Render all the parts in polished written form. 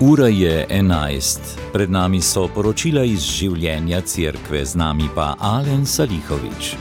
Ura je 11. Pred nami so poročila iz življenja cerkve, z nami pa Alen Salihović.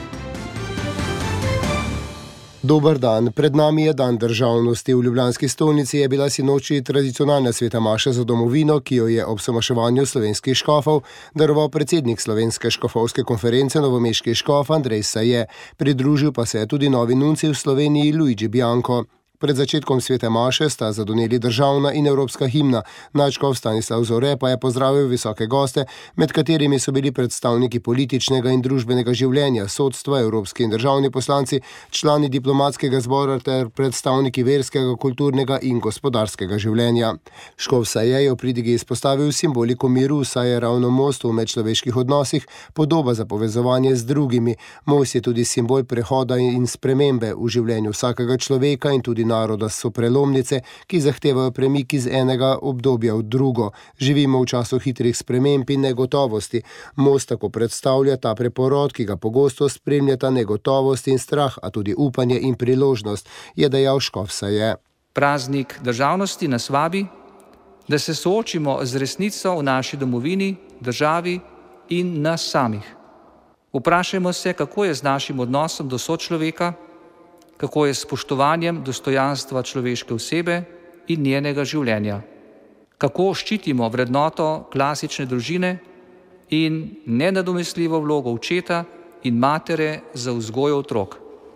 Dober dan. Pred nami je dan državnosti. V ljubljanski stolnici je bila sinoči tradicionalna sveta maša za domovino, ki jo je ob samaševanju slovenskih škofov daroval predsednik Slovenske škofovske konference novomeški škof Andrej Saje. Pridružil pa se je tudi novi nuncij v Sloveniji Luigi Bianco. Pred začetkom svete maše sta zadoneli državna in evropska himna. Nadškof Stanislav Zore pa je pozdravil visoke goste, med katerimi so bili predstavniki političnega in družbenega življenja, sodstva, evropski in državni poslanci, člani diplomatskega zbora ter predstavniki verskega, kulturnega in gospodarskega življenja. Škof Saje je v pridigi izpostavil simboliko miru, saj je ravno most v medčloveških odnosih podoba za povezovanje z drugimi. Most je tudi simbol prehoda in spremembe v življenju vsakega človeka in tudi naroda so prelomnice, ki zahtevajo premik iz enega obdobja v drugo. Živimo v času hitrih sprememb in negotovosti. Most tako predstavlja ta preporod, ki ga pogosto spremljata negotovost in strah, a tudi upanje in priložnost, je dejal škof Saje. Praznik državnosti nas vabi, da se soočimo z resnico v naši domovini, državi in nas samih. Vprašajmo se, kako je z našim odnosom do sočloveka, kako je s spoštovanjem dostojanstva človeške osebe in njenega življenja, kako ščitimo vrednoto klasične družine in nenadomestljivo vlogo očeta in matere za vzgojo otrok.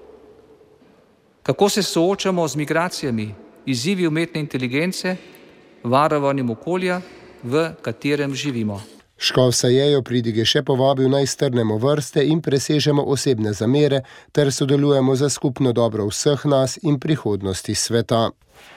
Kako se soočamo z migracijami, izzivi umetne inteligence, varovanjem okolja, v katerem živimo. Škof Saje je v pridigi še povabil, naj strnemo vrste in presežemo osebne zamere ter sodelujemo za skupno dobro vseh nas in prihodnosti sveta.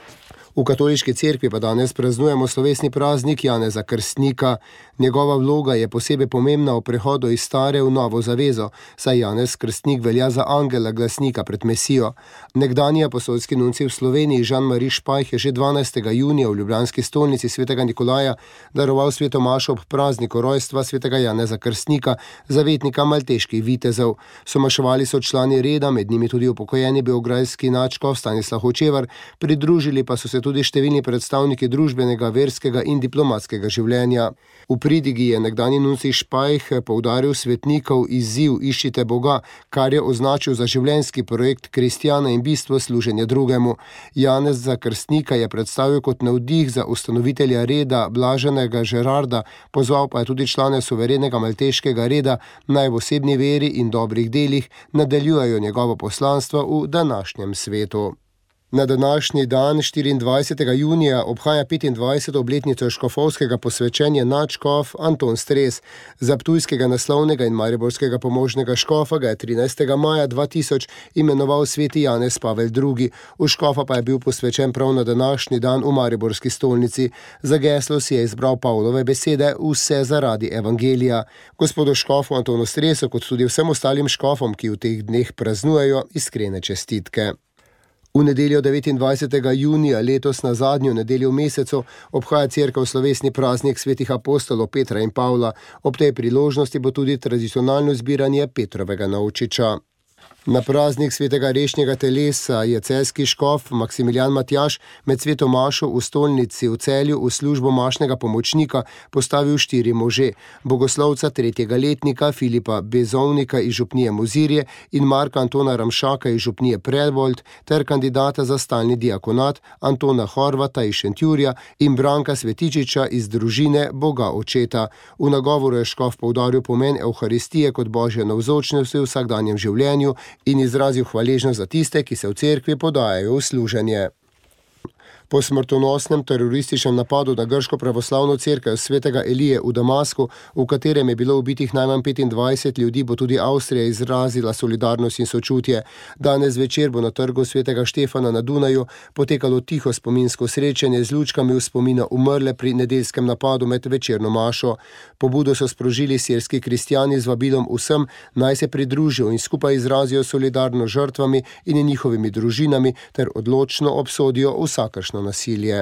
V katoliški cerkvi pa danes praznujemo slovesni praznik Janeza Krstnika. Njegova vloga je posebej pomembna v prehodu iz stare v novo zavezo, saj Janez Krstnik velja za angela glasnika pred Mesijo. Nekdanji apostolski nuncij v Sloveniji Jean-Marie Špajh je že 12. junija v ljubljanski stolnici svetega Nikolaja daroval sveto mašo ob prazniku rojstva svetega Janeza Krstnika, zavetnika malteških vitezov. Somaševali so člani reda, med njimi tudi upokojeni beograjski nadškof Stanislav Hočevar, pridružili pa so se tudi številni predstavniki družbenega, verskega in diplomatskega življenja. V pridigi je nekdanji nuncij Špajh poudaril svetnikov izziv Iščite Boga, kar je označil za življenjski projekt kristjana in bistvo služenja drugemu. Janez za Krstnika je predstavil kot navdih za ustanovitelja reda blaženega Žerarda, pozval pa je tudi člane suverenega malteškega reda, naj v osebni veri in dobrih delih nadaljujejo njegovo poslanstvo v današnjem svetu. Na današnji dan, 24. junija, obhaja 25. obletnico škofovskega posvečenja nadškof Anton Stres. Za ptujskega naslovnega in mariborskega pomožnega škofa ga je 13. maja 2000 imenoval sveti Janez Pavel II. V škofa pa je bil posvečen prav na današnji dan v mariborski stolnici. Za geslo si je izbral Pavlove besede: vse zaradi evangelija. Gospodu škofu Antonu Stresu, kot tudi vsem ostalim škofom, ki v teh dneh praznujejo, iskrene čestitke. V nedeljo 29. junija letos na zadnjo nedeljo v mesecu obhaja cerkev slovesni praznik svetih apostolov Petra in Pavla. Ob tej priložnosti bo tudi tradicionalno zbiranje Petrovega novčiča. Na praznik svetega rešnjega telesa je celjski škof Maksimilijan Matjaž med sveto mašo v stolnici v Celju v službo mašnega pomočnika postavil 4 može: bogoslovca 3. letnika Filipa Bezovnika iz župnije Mozirje in Marka Antona Ramšaka iz župnije Prevold ter kandidata za stalni diakonat Antona Horvata iz Šentjurja in Branka Svetičiča iz družine Boga Očeta. V nagovoru je škof poudaril pomen Evharistije kot božje navzočnosti v vsakdanjem življenju in izrazil hvaležnost za tiste, ki se v cerkvi podajajo v služenje. Po smrtonosnem terorističnem napadu na grško pravoslavno cerkev svetega Elije v Damasku, v katerem je bilo ubitih najmanj 25 ljudi, bo tudi Avstrija izrazila solidarnost in sočutje. Danes zvečer bo na trgu svetega Štefana na Dunaju potekalo tiho spominsko srečanje z lučkami v spomina umrle pri nedeljskem napadu med večerno mašo. Pobudo so sprožili sirski kristjani z vabilom vsem, naj se pridružijo in skupaj izrazijo solidarnost žrtvami in njihovimi družinami ter odločno obsodijo vsakršno nasilje.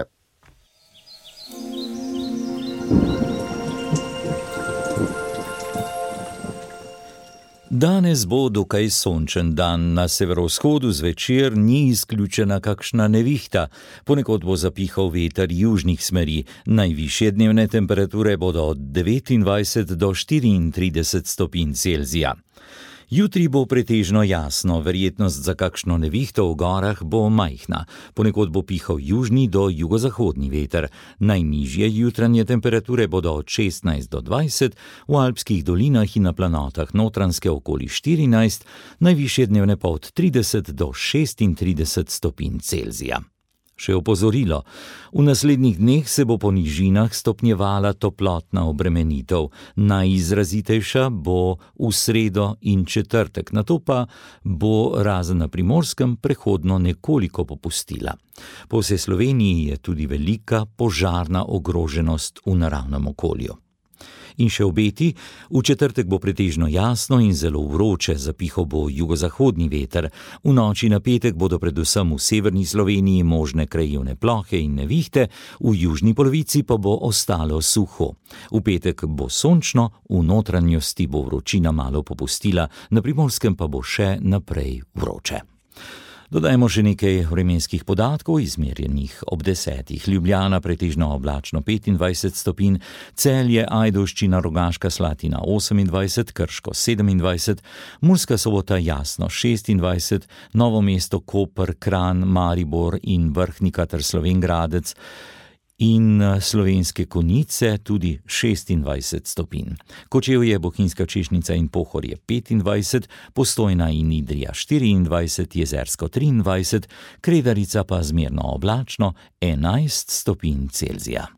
Danes bo dokaj sončen dan, na severovzhodu zvečer ni izključena kakšna nevihta, ponekod bo zapihal veter južnih smeri, najvišje dnevne temperature bodo od 29 do 34 stopinj Celzija. Jutri bo pretežno jasno, verjetnost za kakšno nevihto v gorah bo majhna, ponekod bo pihal južni do jugozahodni veter. Najnižje jutranje temperature bodo od 16 do 20, v alpskih dolinah in na planotah Notranjske okoli 14, najvišje dnevne pa od 30 do 36 stopinj Celzija. Še opozorilo, v naslednjih dneh se bo po nižinah stopnjevala toplotna obremenitev, najizrazitejša bo v sredo in četrtek, nato pa bo razen na Primorskem prehodno nekoliko popustila. Po vsej Sloveniji je tudi velika požarna ogroženost v naravnem okolju. In še obeti, v četrtek bo pretežno jasno in zelo vroče, zapihal bo jugozahodni veter. V noči na petek bodo predvsem v severni Sloveniji možne krajevne plohe in nevihte, v južni polovici pa bo ostalo suho. V petek bo sončno, v notranjosti bo vročina malo popustila, na Primorskem pa bo še naprej vroče. Dodajmo še nekaj vremenskih podatkov, izmerjenih ob 10. Ljubljana pretežno oblačno 25 stopinj, Celje, Ajdovščina, Rogaška Slatina 28, Krško 27, Murska Sobota jasno 26, Novo mesto, Koper, Kranj, Maribor in Vrhnika ter Slovenj Gradec in Slovenske Konjice tudi 26 stopinj. Kočevje, Bohinjska Češnica in Pohorje 25, Postojna in Idrija 24, Jezersko 23, Kredarica pa zmerno oblačno 11 stopinj Celzija.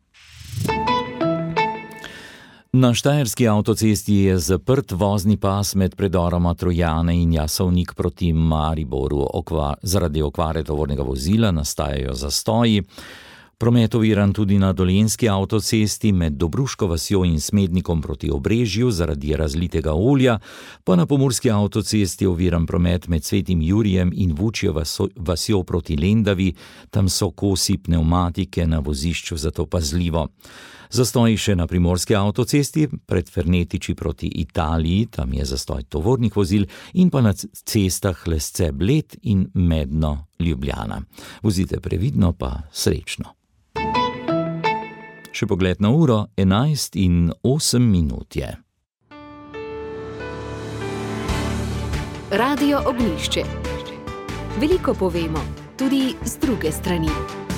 Na štajerski avtocesti je zaprt vozni pas med predoroma Trojane in Jasovnik proti Mariboru. Zaradi okvare tovornega vozila nastajajo zastoji. Promet oviran tudi na dolenjski avtocesti med Dobruško vasjo in Smednikom proti Obrežju zaradi razlitega olja, pa na pomurski avtocesti oviran promet med Svetim Jurijem in Vučjo vasjo proti Lendavi, tam so kosi pnevmatike na vozišču, zato pazljivo. Zastoji še na primorski avtocesti pred Fernetiči proti Italiji, tam je zastoj tovornih vozil, in pa na cestah Lesce Bled in Medno Ljubljana. Vozite previdno pa srečno. Še pogled na uro, 11:08 je. Radio Ognjišče. Veliko povemo, tudi z druge strani.